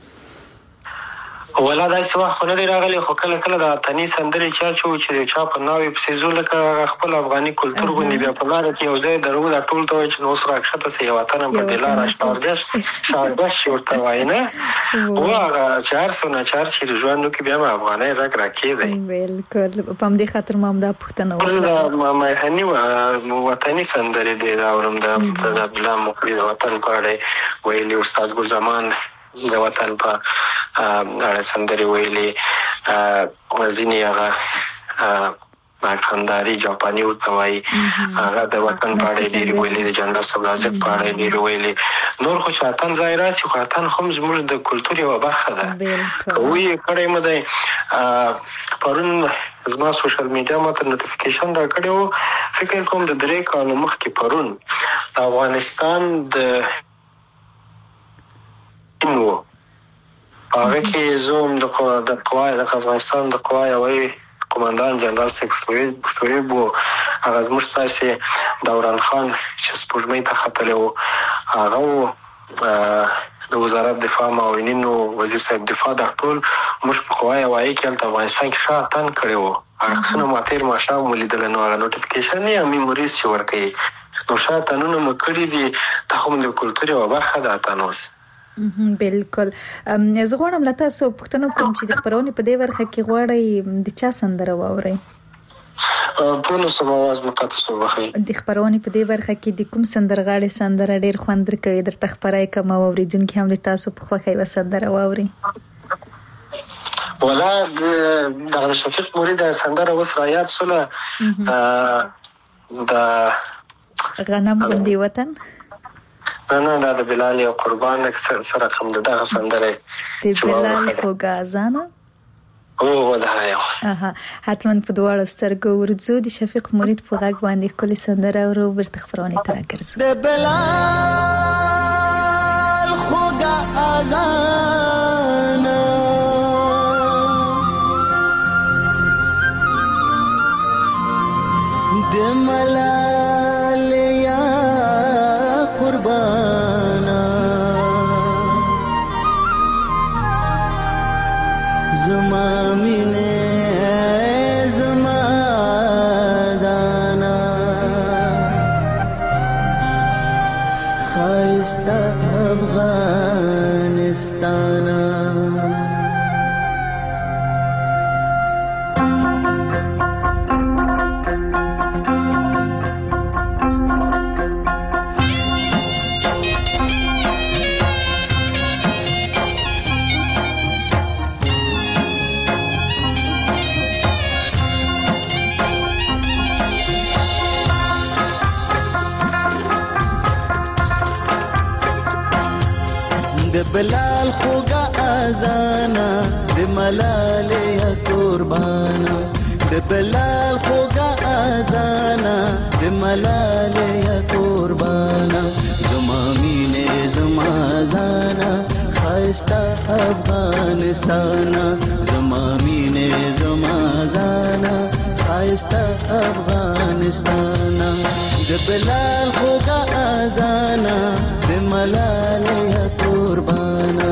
ولا داسې وخت خو نه دی راغلی خو کله کله د وطني سندرې چا چې د چا په ناوې پسې ځو لکه خپل افغاني کلتور غوندې بیا په لاره کې یو ځای درو دا ټول ته وایي چې نو اوس راکښته سئ یو وطن هم په دې لاره شاردش چې ورته وایي نه و هغه چې هر څه ناچار چې ژوند وکړي بیا هم افغانۍ رګ راکېدی. بالکل په همدې خاطر ما هم دا پوښتنه وکړه. زه د میهني وطني سندرې ډېر اورم د عبدالله مقری د وطن په اړه ویلي استاد ګل زمان د وطن په اړه سندرې ویلي ځینې هغه خانداري جاپاني ورته وایي هغه د وطن په اړه ډېرې ویلي د جنرال صاحب رازق په اړه ډېرې ویلي. نور خو چې اتن ځای راسي خو اتن هم زموږ د کلتور یوه برخه ده که ویې کړی مو دی. پرون زما سوشل میډیا ماته نوټیفیکیشن را کړی و فکر کوم د 3 کالو مخکې پرون د افغانستان د هغه کې زوم د افغانستان د قوا یوه قماندان جنرال شعیب و هغه زموږ تاسې دوران خان چې سپوږمۍ ته ختلی و هغه و د وزارت دفاع معاونین و وزیر صاحب دفاع دا ټول موږ په قوا یوایي کې هلته افغانستان کې ښه اتن کړی و. هغه عکسونه ما تېر ماښام ولیدله نو هغه نوټیفیکیشن یا میموریز چې ورکوي نو ښه اتنونه مو کړي دي دا خو د کلتور یوه برخه ده اتن اوس. بالکل. زه غواړم له تاسو پوښتنه کوم چې د خپرونې په دې برخه کې غواړئ د چا سندره واورئ؟ په نو سمواز مقدسو وخی د خبرونه په دې برخه کې د کوم سندرغاړي سندره ډیر خوند کوي درته خبرای کوم اوریدونکو هم د تاسو په خوښي وسندره واوري ولا د شفیق مرید سندره وس رایات سره د غنم غوندي وطن نه د بلال او قربان سره کوم دغه سندره د بلال فوګازانه او ودایا حتما په دواړو سترګو ورځو د شفیق مرید په غږ باندې کلی سندره او روبرت خبرونه تر ګرځو د بلال فوګازانه د ملال یا قربانا زما مینه زما دانا خایسته افغانستانا بلال خوگا آزانا د ملال یا قربانا د بلال خوگا آزانا د ملال یا قربانا زما مینه زما زانا خایسته افغانستانا زما مینه زما زانا خایسته افغانستانا د بلال خوگا آزانا د ملال یا قربانا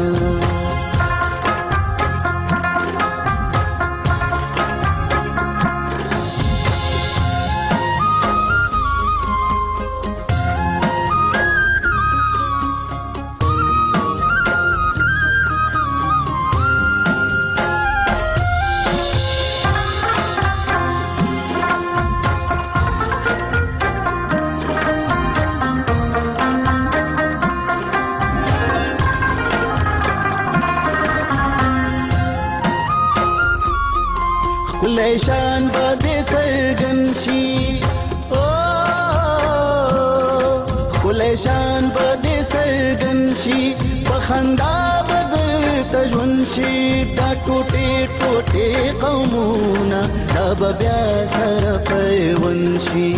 شان بده سرګنشي او خلیشان بده سرګنشي په خندا بدل تجونشي دا ټوټه ټوټه قومونه دا بیا سره پیونشي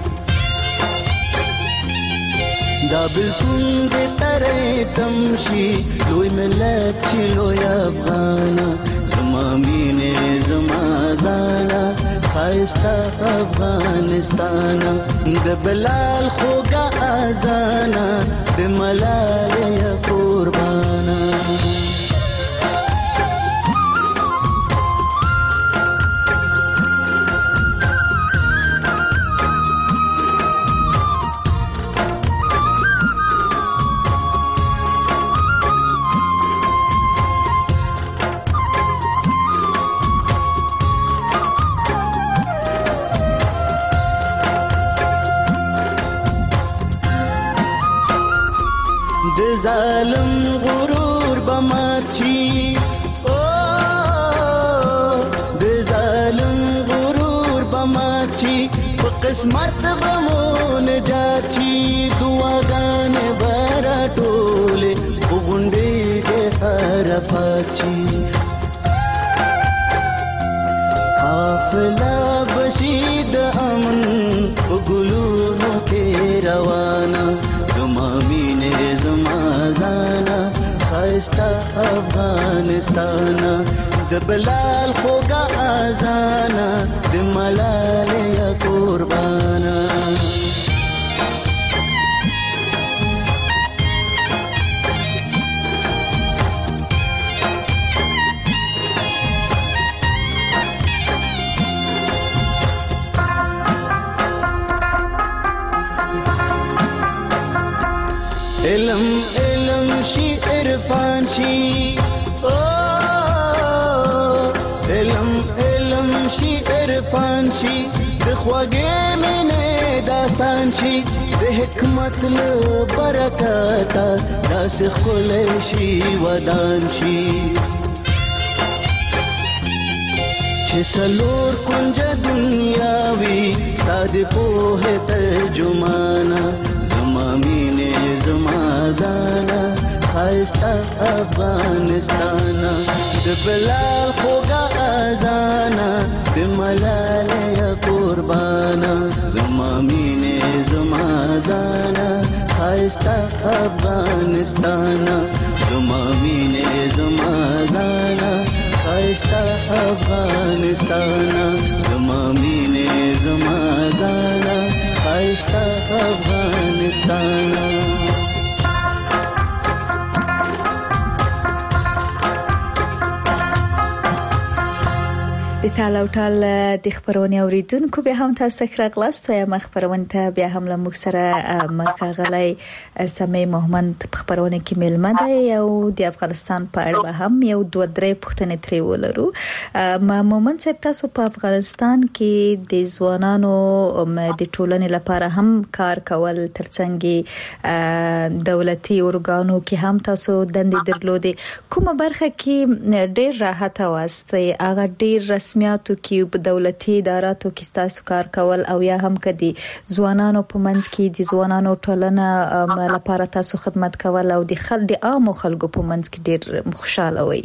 دا بلسون دې ترې تمشي لوی ملت چې لوی افغان زما مینه زما زانا خایسته افغانستان د بلال خوګه اذانا د ملال یا قربانا ظالم غرور بماچی او د ظالم غرور بماچی په قسمت بمون جاچی دعاګانې برا ټوله وګونډې هر پاچی حافظه بشید امن وګلونو کې روانه زما مینه زما زانا خایسته افغانستان د بلال خوګه اذانا د ملال یا قربانا علم علم شي عرفان شي او علم علم شي عرفان شي د خوږې مینې داستان شي د حکمت له برکته داسې ښکلی شي ودان شي چې څلور کنجه دنیا وي ستا د پوهې ترجمانه زما مینې زما ځانه ښایسته افغانستانه د بلال خوږه اذانه د ملالۍ قربانه زما مینې زما ځانه ښایسته افغانستانه زما مینې زما ځانه ښایسته افغانستانه زما مینې زما ځانه ښایسته افغانستانه د تال او ټال د خبرونې اوریدونکو به هم تاسو راغلاست یا خبرونه ته بیا هم له موږ سره مکاغلی سمې محمد خبرونه کې ملمه ده او د افغانستان په اړه هم یو دوه درې پوښتنې ترې ولرو محمد صاحب تاسو په افغانستان کې د ځوانانو د ټولنې لپاره هم کار کول ترڅنګ دولتي ارګانو کې هم تاسو دندې درلودې کومه برخه کې ډېر راحت واستي هغه ډېر رسمیاتو کې په دولتي اداراتو کې تاسو کار کول او یا هم کدي ځوانانو په منځ کې د ځوانانو ټولنه لپاره تاسو خدمت کول او د عام خلکو په منځ کې ډېر خوشاله وي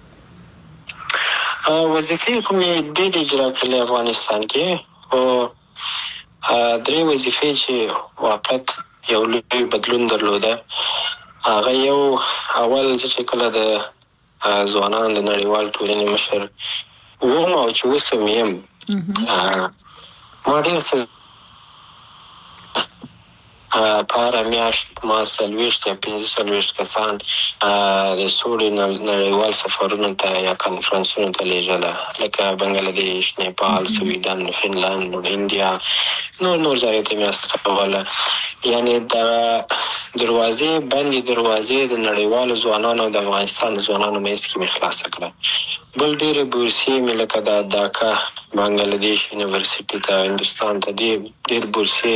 وظیفې کومې ډېرې اجرا کړې افغانستان کې او درې وظیفې چې واقعا یو لوی بدلون درلوده هغه یو اول چې کله د ځوانانو د نړیوال ټولنې مشر وم او چې وسم یم ما ډېر څه پاره میاشت ما 40 یا 45 کسان د سولې نړیوال سفرونو ته یا کانفرنسونو ته لیږله لکه بنګلادیش، نیپال، سویډن، فنلند، انډیا نور ځایو ته مې استقباله یعنی د دروازې د نړیوالو ځوانانو د افغانستان ځوانانو مېز کې مې خلاصه کړه بل ډېرې بورسي مې لکه د ډاکا بنګلادیش یونیورسيټي ته هندوستان ته ډېر بورسي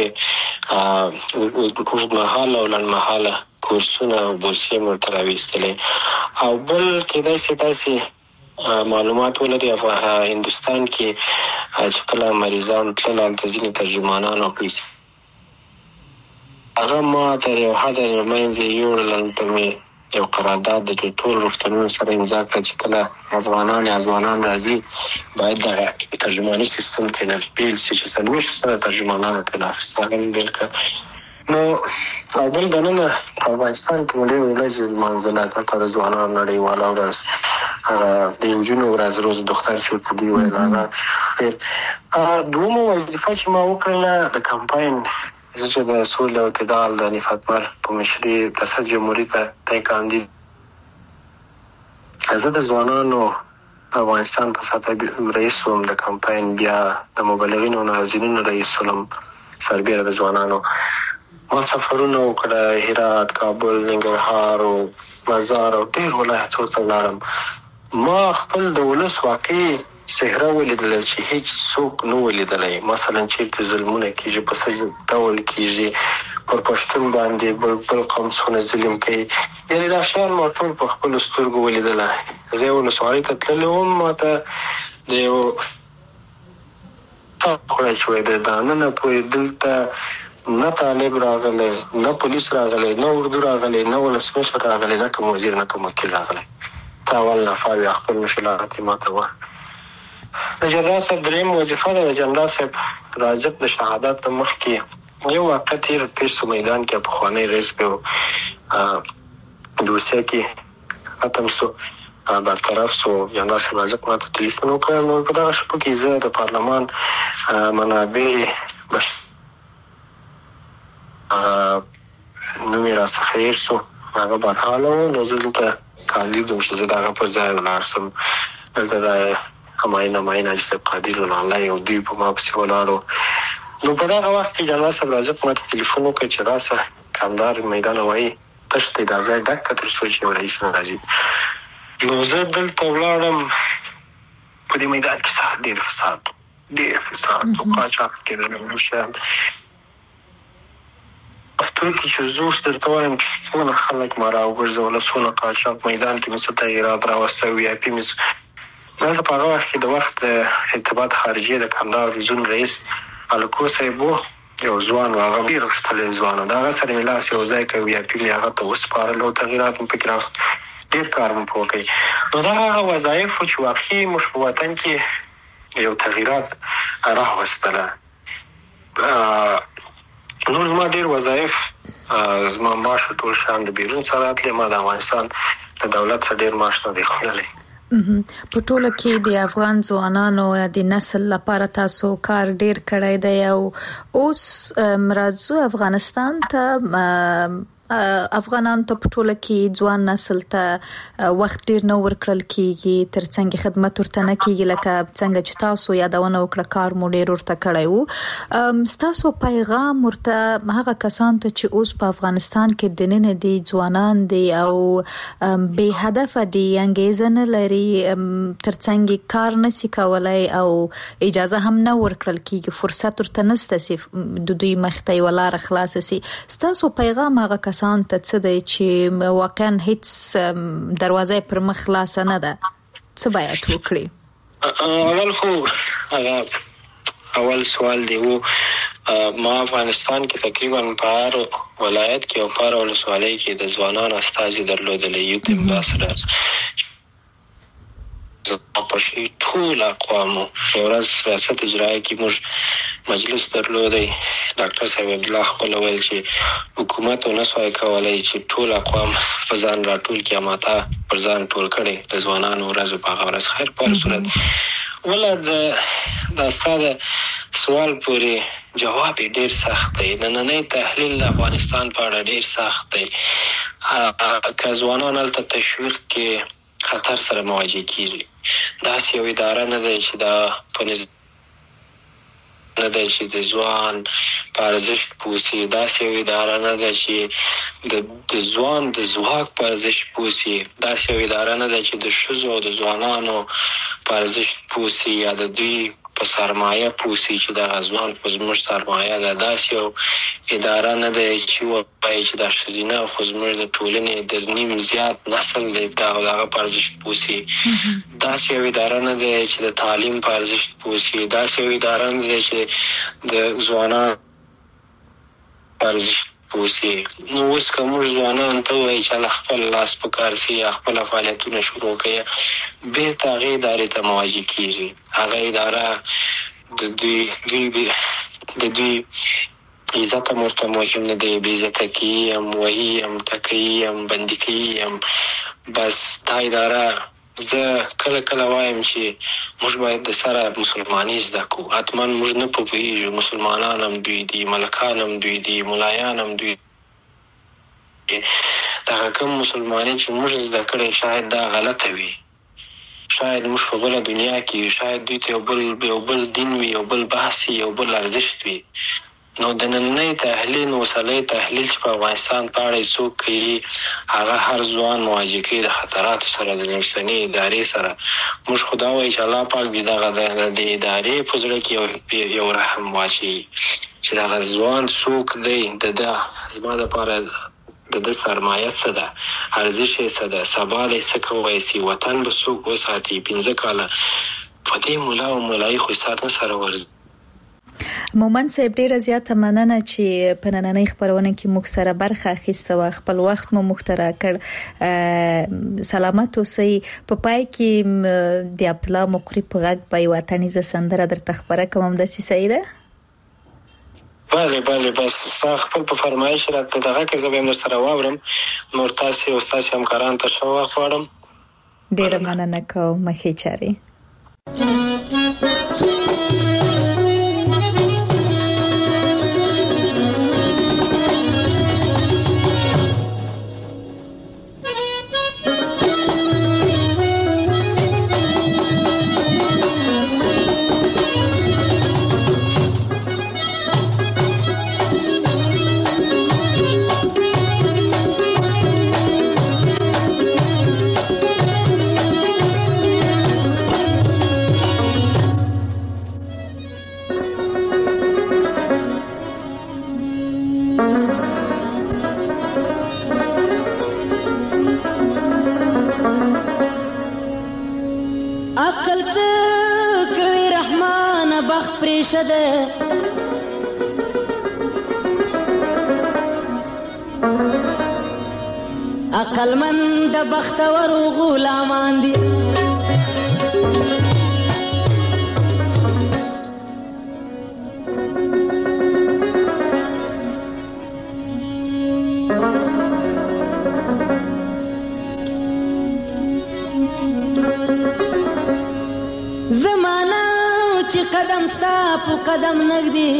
اوږدمهاله او لنډمهاله کورسونه او بورسي مې ورته راویستلې او بل کېدای شي تاسې معلومات ولري هندوستان کې چې کله مریضان تلل هلته ځینې ترجمانان او پیسې هغه ما تر یو حده منځې یوړل هلته مې یو قرارداد د ټول روغتونونو سره امضا کړه چې کله ځوانان راځي باید دغه ترجماني سیستم کې نه بیل شي چې 40 سره ترجمانانو ته اخیستل بیل کړه نو او بل دننه افغانستان کې ډېر ورځې لمانځله هلته د ځوانانو نړیواله ورځ د نجونو ورځ روز دختر چې ورته دوی ویل هغه دویمه وظیفه چې ما وکړله د کمپاین زه چې د سولې او اعتدال د نفات مر په مشري ریاست جمهوري ته کاندید زه د ځوانانو افغانستان په سطح رئیس وم د کمپاین بیا د مبلغینو ناظرینو رئیس وم سربیره د ځوانانو ما سفرونه وکړه هرات، کابل، ننګرهار او مزار او ډېر ولایتونو ته ولاړم ما خپل د ولس واقعي صحرا ولیدله چې هیڅ څوک نه ولیدلی مثلا چېرته ظلمونه کېږي په څه ډول کېږي پر پښتون باندې بل قوم څونه ظلم کوي یعنې دا شیان ما ټول په خپلو سترګو ولیدله زه یې ولسوالۍ ته تللی وم ما ته د یو خوړی چې وایي د دانه پورې دلته نه طالب راغلی نه پولیس راغلی نه اردو راغلی نه ولسمشر راغلی نه کوم وزیر نه کوم وکیل راغلی ته اول نفر یا خپل مشکلات یې ما ته وه د جنرال صاحب درېیم وظیفه ده د جنرال صاحب رازق د شهادت د مخکې یو واقع تېر پیسو میدان کې پخوانی رئیس به دوسیه کې ختم سو برطرف سو جنرال صاحب رازق ما ته تلیفون وکړ نو په دغه شپو کې زه د پارلمان منابع نوم یې راڅخه هېر سو هغه برحاله و نو زه دلته کاندید وم چې زه د هغه پر ځای ولاړ سم دلته د همایون حاجي صاحب قادر الله او دوی په ما پسې ولاړو نو په دغه وخت کې جنرال صاحب رازق ما ته تلیفون وکړ چې راسه کمدار میدان وایي تش دی دا ځای ډک که تر څو چې یو رئیس نه راځي نو زه دلته ولاړم په دې میدان کې سخت ډېر فساد ډېر فساد او قاچاق کېدل نوشیان افتوی کې چې زوش درته وایم چې څونه خلک ما راوګرځوله څونه قاچاق میدان کې مې څه تغیرات راوسته وي اپي مې دلته په هغه وخت کې د وخت ارتباط خارجیه د کندهار د زون رئیس الکو صاحب یو ځوان و هغه ډېر غښتلی ځوان و د هغه سره مې لاس یو ځای کوي اپي مې هغه ته وسپارل او تغیرات مې پکې راوست ډېر کار مو په وکړي نو دا هغه وظایف و چې واقعي موږ په وطن کې یو تغیرات راوستله نور زما ډېر وظایف زما معاش ټول شیان د بیرون څخه راتلې ما د افغانستان د دولت څخه ډېر معاش نه دی خوړلی په ټوله کې د افغان ځوانانو یا د نسل لپاره تاسو کار ډېر کړی دی او اوس راځو افغانستان ته افغانان ته په ټوله کې ځوان نسل ته وخت ډیر نه ورکړل کیږي ترڅنګ خدمت ورته نه کیږي لکه څنګه چې تاسو یادونه وکړه کار مو ډیر ورته کړی وو تاسو پیغام ورته هغه کسان ته چې اوس په افغانستان کې د نن دي ځوانان دي او به هدف دي انګیزه نه لري ترڅنګ کار نشي کولای او اجازه هم نه ورکړل کیږي فرصت ورته نشته چې د دوی مخته ولاره خلاص شي تاسو پیغام هغه ته څه دی چې واقعا هیڅ دروازه پر مخ خلاص نه ده څه باید وکړي اول خو اول سوال دی وو ما افغانستان کې تقریبا په هر ولایت کې او په هر ولسوالۍ کې د ځوانانو استازي درلودلې یو تیم باسره په شي ټول اقوامو ورځ ریاست اجرایی کې موږ مجلس درلودی ډاکټر صاحب عبدالله خپل ویل چې حکومت نسوای کولای چې ټول اقوام په ځان راټول کړي ماته پر ځان ټول کړي د ځوانانو ورځ په هغه ورځ خیر په صورت ولد د استاد سوال پورې جواب ډیر سخت دی نننی تحلیل د افغانستان په اړه ډیر سخت دی که ځوانان هلته تشویق کې خطر سره مواجه کیږي داسې یو اداره نه ده چې دا په نه ده چې د ځوان په ارزښت پوهسي داسې یو اداره نه ده چې د ځوان د ځواک په ارزښت پوهسي داسې یو اداره نه ده چې د ښځو او د ځوانانو په ارزښت پوهسي یا د دوی په سرمایه پوهسي چې دغه ځوان خو زموږ سرمایه ده داسې یو اداره نه ده چې ووایي چې دا ښځینه خو زموږ د ټولنې د نیم زیات نسل دی دغه په ارزښت پوهسي داسې یو اداره نه ده چې د تعلیم په ارزښت پوهسي داسې یو اداره نه ده چې د ځوانانو په ارزښت پوهسي نو اوس که موږ ځوانانو ته ووایي چې خپل لاس په کار سي یا خپله فعالیتونه شروع کړي بېرته هغې ادارې ته مواجه کېږي هغه اداره د دوی عزت هم ورته مهم نه دی بې عزته کوي هم وهي هم ټکوي هم بندي کوي هم بس دا اداره زه کله وایم چې موږ باید د سره مسلمانۍ زده کړو حتما موږ نه پوهېږو مسلمانان هم دوی دي ملکان هم دوی دي ملایان هم دوی دغه کوم مسلمانۍ چې موږ زده کړی شاید دا غلطه وي شاید موږ په بله دنیا کې شاید دوی ته یو بل دین وي یو بل بحث یو بل ارزښت وي نو د نننی تحلیل اوسنی تحلیل چې په افغانستان په اړه څوک کوي هغه هر ځوان مواجه کوي د خطراتو سره د اوسنۍ ادارې سره موږ خو دا وایو چې الله پاک دې دغه د ادارې په زړه کې یو رحم واچوي چې دغه ځوان څوک دی زما دپاره د سرمایه څه ده ارزښت یې څه ده سبا دی څه کولی سي وطن به څوک وساتي 15 کاله په دې ملا او ملایي خو سات نه سره ورځي مومن صاحب ډیره زیاته مننه چې په نننۍ خبرونه کې موږ سره برخه اخیسته او خپل وخت مو مخترع کړ سلامت اوسئ په پای کې د عبدالله مقری په غږ په وطنیزه سندره درته خبره کوم د صحیح ده بله بس خپل په فرمایش راته دغه کې زه به هم سره واورم نور تاسو او تاسو همکاران ته ښه وخت غواړم ډیره مننه کوم مخې چاري نشه ده عقلمند د بختور غلامان دي زمانہ چې قدم ستا په قدم نږدې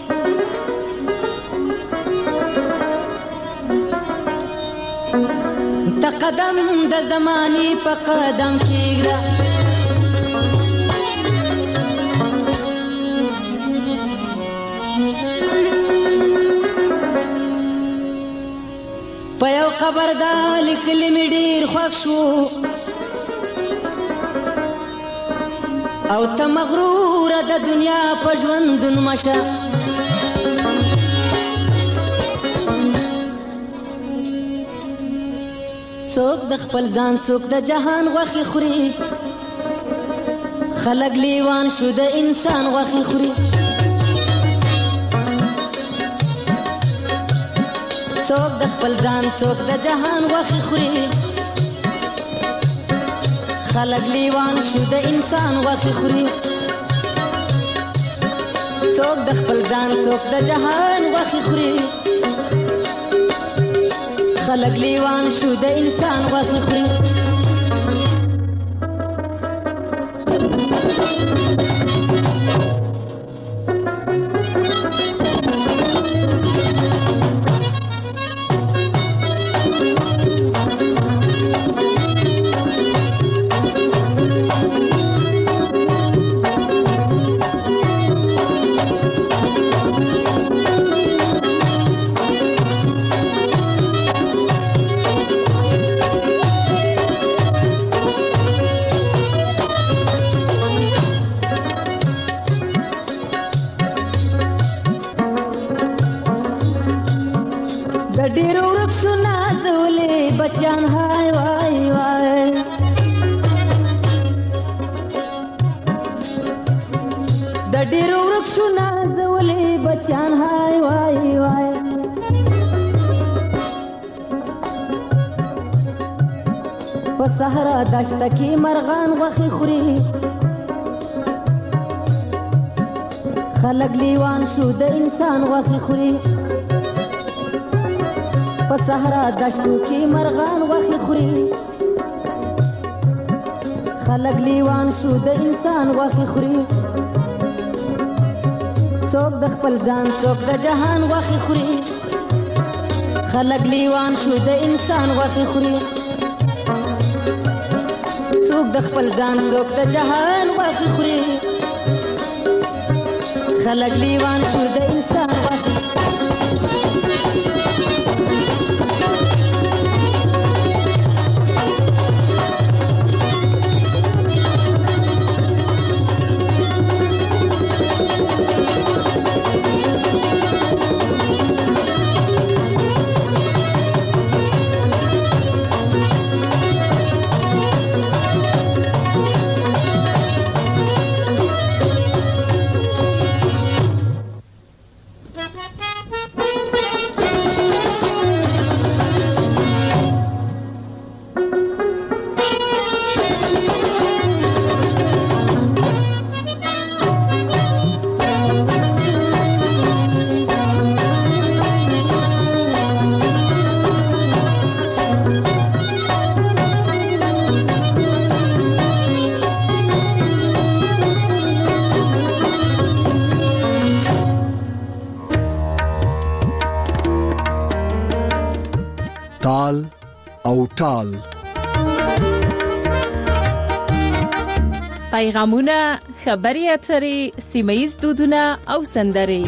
ته قدم د زمانې په قدم کېږده په یو قبر دا لیکلي مې ډېر خوښ شو او ته مغروره د دنیا په ژوندون مشه څوک د خپل ځان څوک د جهان غوښې خوري خلک لیوان شو د انسان غوښې خوري څوک د خپل ځان څوک د جهان غوښې خوري خلق لیوان شو د انسان غوښې خوري څوک د خپل ځان څوک د جهان غوښې خوري خلق لیوان شو د انسان غوښې خوري ډېرو ورک شو نازولې بچیان هاي وای وای د ډېرو ورک شو نازولې بچیان هاي وای وای په صحرا دشته کې مرغان غوښې خوري خلک لیوان شو د انسان غوښې خوري په صحرا دشتو کې مرغان غوښې خوري خلک لیوان شو د انسان غوښې خوري څوک د خپل ځان څوک د جهان غوښې خوري خلک لیوان شو د انسان غوښې خوري څوک د خپل ځان څوک د جهان غوښې خوري خلک لیوان شو د انسان غوښې تال او ټال پیغامونه خبري اترې سیمه‌ییز دودونه او سندرې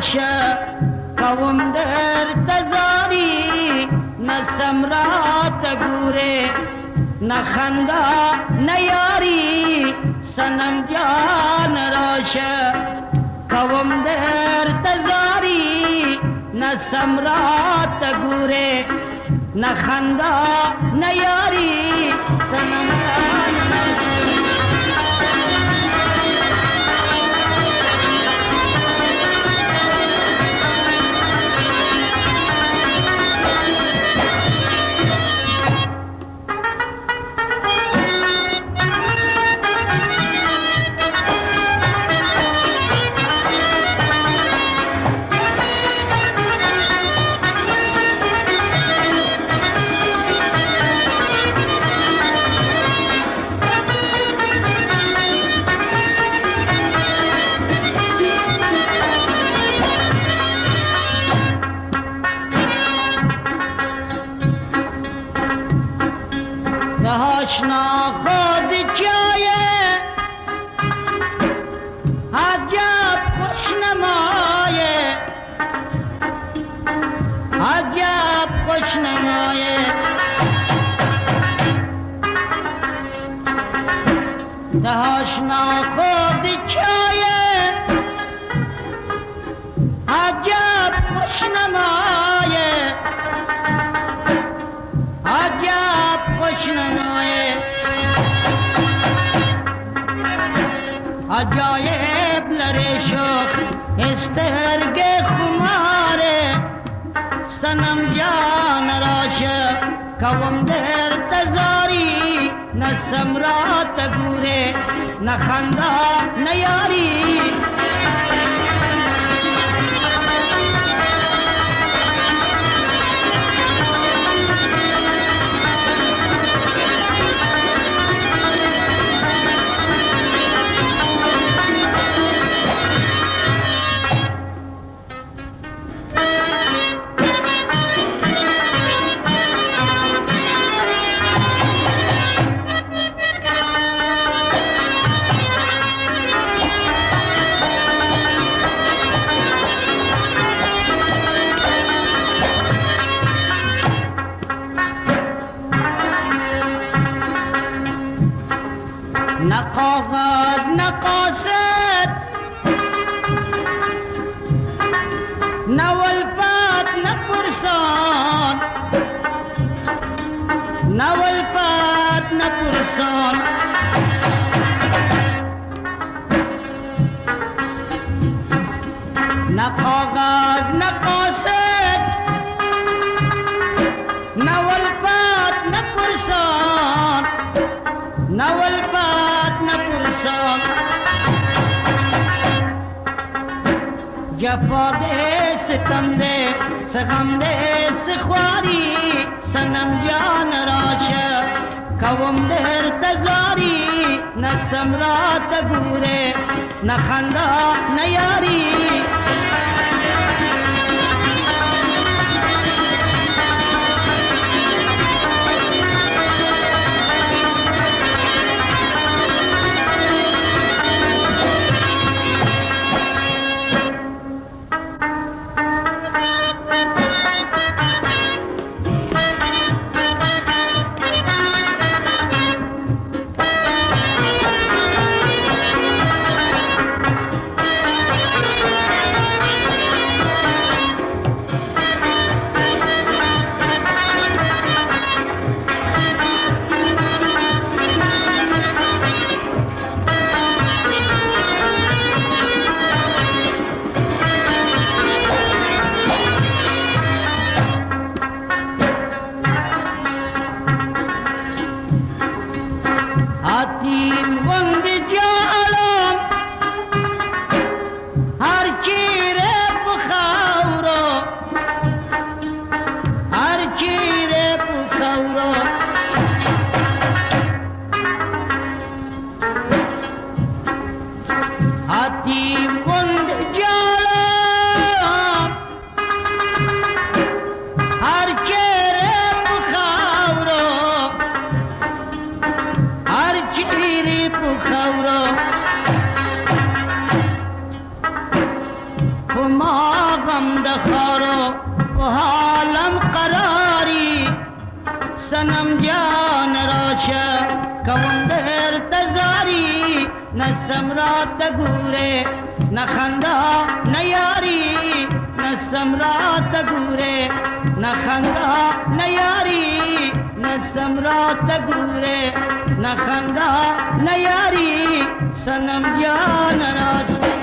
نراشه قوم در تزاری نسمرات گوره نخندا نیاری سنم جان راشه قوم در تزاری نسمرات گوره نخندا نیاری سنم جان راشه آشنا خود جایه عجب خوش نمایه عجب خوش نمایه آشنا خود جایه عجب خوش نمایه عجب خوش نمایه عجایب لره شوخ استرگ خماره سنم جان راشه قوم در تزاری نسمرات گوره نخندا نیاری نقاغد نقاصد نولفات نپرسان نولفات نپرسان نقاغد نقاصد نولفات نپرسان نولفات نپرسان جفا دے ستم دے سغم دے سخواری سنم جان راشه قوم در تزاری نسمرات گوره نخندا نیاری ما دارم قراری سنم جان راشا کوم در تزاری نسم را تگوره نخندا نیاری نسم را تگوره نخندا نیاری نسم را تگوره نخندا نیاری سنم جان راشا